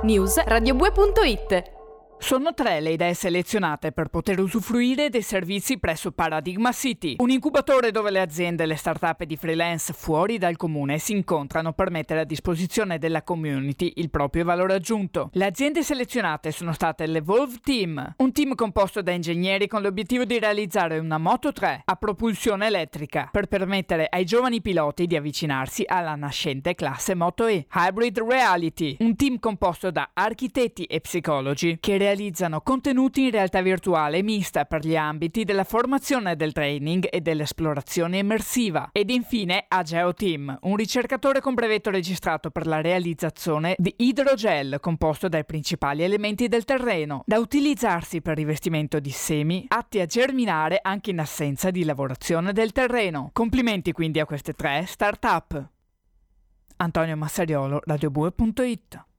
News radiobue.it. Sono 3 le idee selezionate per poter usufruire dei servizi presso Paradigma City, un incubatore dove le aziende e le start-up di freelance fuori dal comune si incontrano per mettere a disposizione della community il proprio valore aggiunto. Le aziende selezionate sono state l'Evolve Team, un team composto da ingegneri con l'obiettivo di realizzare una Moto 3 a propulsione elettrica per permettere ai giovani piloti di avvicinarsi alla nascente classe Moto E. Hybrid Reality, un team composto da architetti e psicologi che realizzano contenuti in realtà virtuale mista per gli ambiti della formazione, del training e dell'esplorazione immersiva. Ed infine Ageo Team, un ricercatore con brevetto registrato per la realizzazione di idrogel composto dai principali elementi del terreno, da utilizzarsi per rivestimento di semi atti a germinare anche in assenza di lavorazione del terreno. Complimenti quindi a queste 3 start-up. Antonio Massariolo, radiobue.it.